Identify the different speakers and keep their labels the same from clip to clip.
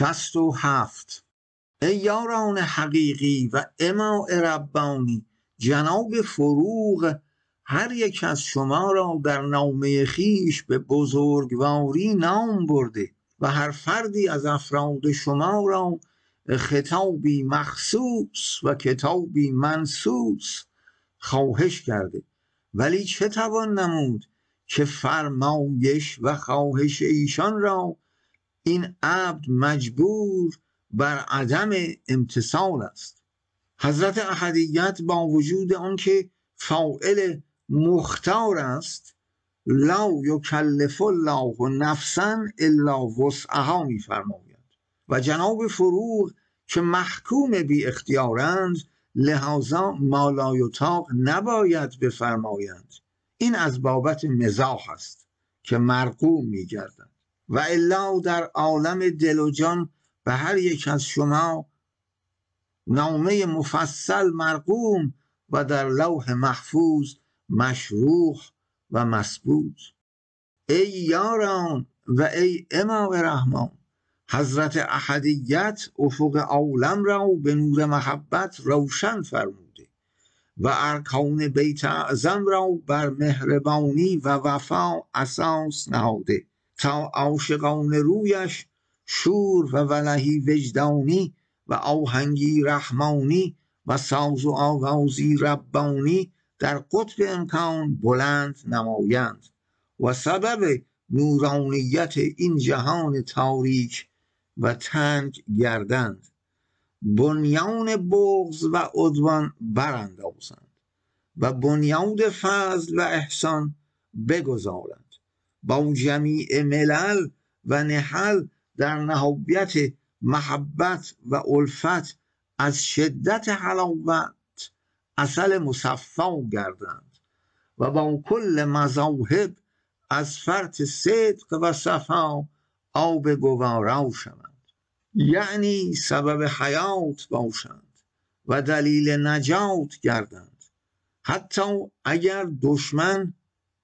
Speaker 1: 67. ای یاران حقیقی و اماء ربانی، جناب فروغ هر یک از شما را در نامه خیش به بزرگواری نام برده و هر فردی از افراد شما را خطابی مخصوص و کتابی منصوص خواهش کرده، ولی چه توان نمود که فرمایش و خواهش ایشان را این عبد مجبور بر عدم امتثال است. حضرت احدیت با وجود آنکه فاعل مختار است، لا یکلف الله نفسا الا وسعها می‌فرماید و جناب فروغ که محکوم بی اختیارند، لحاظا ما لا یطاق نباید بفرمایند. این از بابت مزاح است که مرقوم می‌گردند و الا در عالم دل و جان به هر یک از شما نامه مفصل مرقوم و در لوح محفوظ مشروح و مسبوط. ای یاران و ای امام رحمان، حضرت احدیت افق عالم را به نور محبت روشن فرموده و ارکان بیت اعظم را بر مهربانی و وفا اساس نهاده تا عاشقان رویش شور و ولهی وجدانی و آهنگی رحمانی و ساز و آوازی ربانی در قطب امکان بلند نمایند و سبب نورانیت این جهان تاریک و تنگ گردند، بنیان بغض و عدوان براندازند و بنیاد فضل و احسان بگذارند، با جمیع ملل و نحل در نهایت محبت و الفت از شدت حلاوت عسل مصفا گردند و با کل مذاهب از فرط صدق و صفا آب گوارا شوند، یعنی سبب حیات باشند و دلیل نجات گردند، حتی اگر دشمن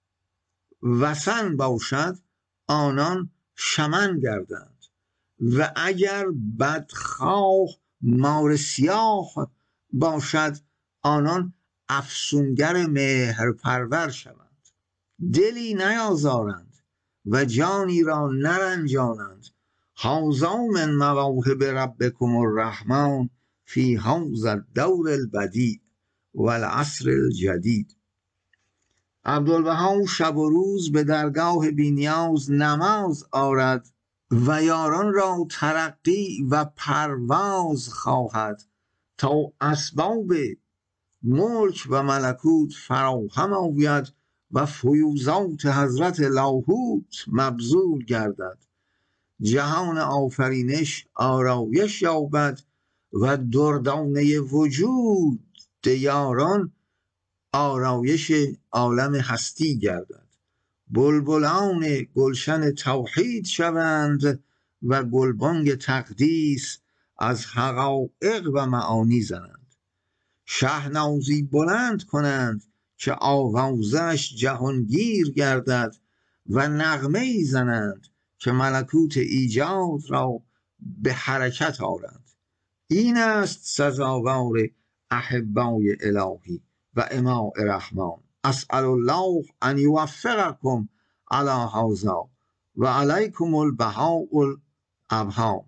Speaker 1: وثن باشد آنان شمن گردند و اگر بدخواه مار سیاه باشد آنان افسونگر مهرپرور شوند، دلی نیازارند و جانی را نرنجانند. هذا من مواهب ربکم الرحمن فی هذا الدور البدیع والعصر الجدید. عبدالبها شب و روز به درگاه بینیاز نماز آرد و یاران را ترقی و پرواز خواهد تا اسباب ملک و ملکوت فراهم آید و فیوزات حضرت لاهوت مبذول گردد، جهان آفرینش آرایش یابد و دردانه وجود یاران آرایش عالم هستی گردد، بلبلان گلشن توحید شوند و گلبانگ تقدیس از حقایق و معانی زنند، شهنازی بلند کنند که آوازش جهانگیر گردد و نغمه‌ای زنند که ملکوت ایجاد را به حرکت آرند. این است سزاوار احبای الهی و اماء رحمان. اسأل الله ان یوفقکم علی هذا و علیکم البهاء الابهام.